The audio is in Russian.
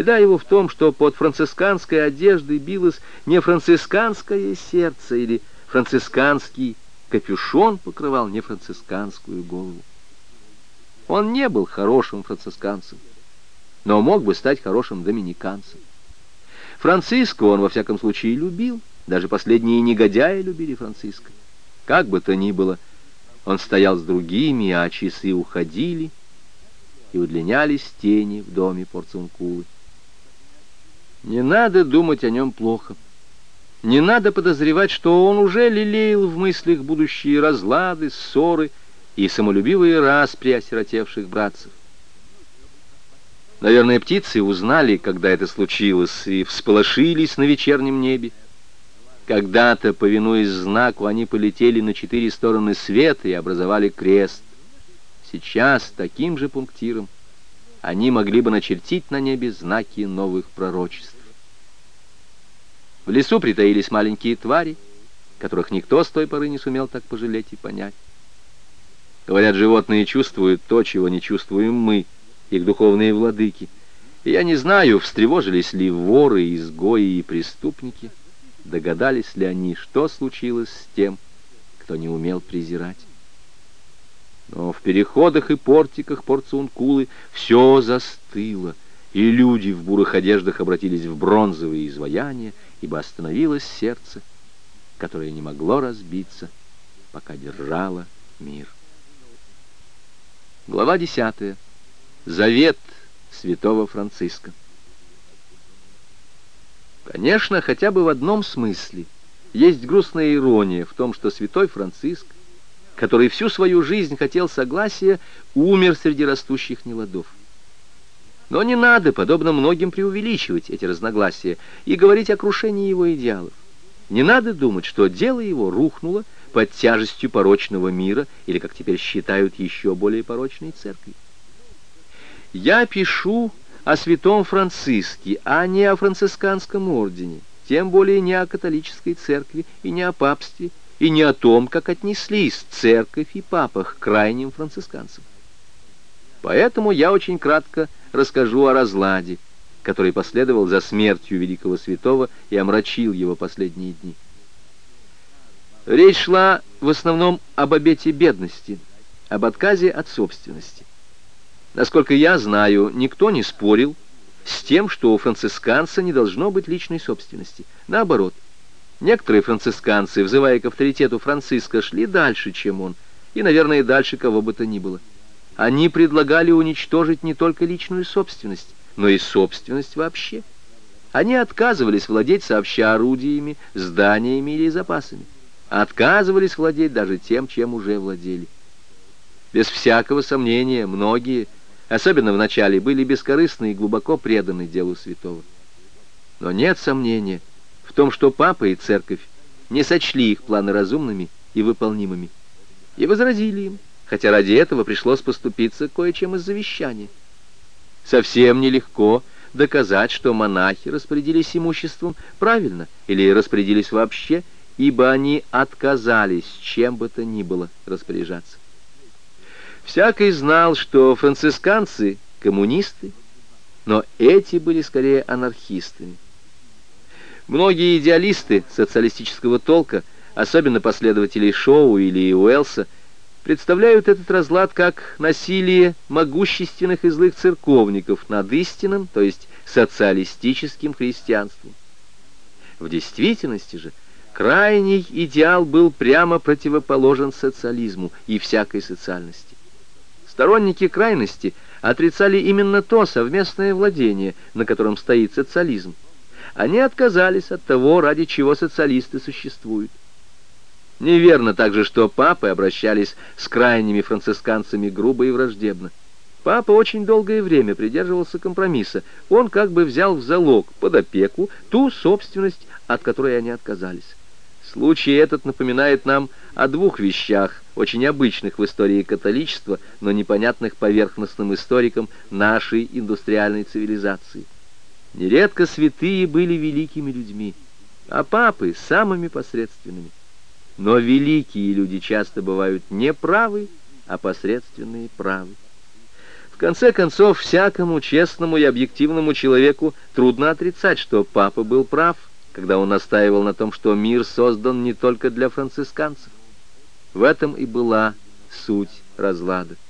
Беда его в том, что под францисканской одеждой билось не францисканское сердце, или францисканский капюшон покрывал не францисканскую голову. Он не был хорошим францисканцем, но мог бы стать хорошим доминиканцем. Франциско он, во всяком случае, любил. Даже последние негодяи любили Франциско. Как бы то ни было, он стоял с другими, а часы уходили, и удлинялись тени в доме Порциункулы. Не надо думать о нем плохо. Не надо подозревать, что он уже лелеял в мыслях будущие разлады, ссоры и самолюбивые распри осиротевших братцев. Наверное, птицы узнали, когда это случилось, и всполошились на вечернем небе. Когда-то, повинуясь знаку, они полетели на 4 стороны света и образовали крест. Сейчас таким же пунктиром они могли бы начертить на небе знаки новых пророчеств. В лесу притаились маленькие твари, которых никто с той поры не сумел так пожалеть и понять. Говорят, животные чувствуют то, чего не чувствуем мы, их духовные владыки. И я не знаю, встревожились ли воры, изгои и преступники, догадались ли они, что случилось с тем, кто не умел презирать. Но в переходах и портиках Порциункулы все застыло, и люди в бурых одеждах обратились в бронзовые изваяния, ибо остановилось сердце, которое не могло разбиться, пока держало мир. Глава 10. Завет святого Франциска. Конечно, хотя бы в одном смысле есть грустная ирония в том, что святой Франциск, который всю свою жизнь хотел согласия, умер среди растущих неладов. Но не надо, подобно многим, преувеличивать эти разногласия и говорить о крушении его идеалов. Не надо думать, что дело его рухнуло под тяжестью порочного мира или, как теперь считают, еще более порочной церкви. Я пишу о святом Франциске, а не о францисканском ордене, тем более не о католической церкви и не о папстве, и не о том, как отнеслись церковь и папа к крайним францисканцам. Поэтому я очень кратко расскажу о разладе, который последовал за смертью великого святого и омрачил его последние дни. Речь шла в основном об обете бедности, об отказе от собственности. Насколько я знаю, никто не спорил с тем, что у францисканца не должно быть личной собственности. Наоборот, некоторые францисканцы, взывая к авторитету Франциска, шли дальше, чем он, и, наверное, дальше кого бы то ни было. Они предлагали уничтожить не только личную собственность, но и собственность вообще. Они отказывались владеть сообща орудиями, зданиями или запасами. Отказывались владеть даже тем, чем уже владели. Без всякого сомнения, многие, особенно в начале, были бескорыстны и глубоко преданы делу святого. Но нет сомнения в том, что папа и церковь не сочли их планы разумными и выполнимыми, и возразили им, хотя ради этого пришлось поступиться кое-чем из завещания. Совсем нелегко доказать, что монахи распорядились имуществом правильно или распорядились вообще, ибо они отказались чем бы то ни было распоряжаться. Всякий знал, что францисканцы — коммунисты, но эти были скорее анархистами. Многие идеалисты социалистического толка, особенно последователи Шоу или Уэллса, представляют этот разлад как насилие могущественных и злых церковников над истинным, то есть социалистическим христианством. В действительности же крайний идеал был прямо противоположен социализму и всякой социальности. Сторонники крайности отрицали именно то совместное владение, на котором стоит социализм. Они отказались от того, ради чего социалисты существуют. Неверно также, что папы обращались с крайними францисканцами грубо и враждебно. Папа очень долгое время придерживался компромисса. Он как бы взял в залог, под опеку, ту собственность, от которой они отказались. Случай этот напоминает нам о двух вещах, очень обычных в истории католичества, но непонятных поверхностным историкам нашей индустриальной цивилизации. Нередко святые были великими людьми, а папы — самыми посредственными. Но великие люди часто бывают не правы, а посредственные правы. В конце концов, всякому честному и объективному человеку трудно отрицать, что папа был прав, когда он настаивал на том, что мир создан не только для францисканцев. В этом и была суть разлада.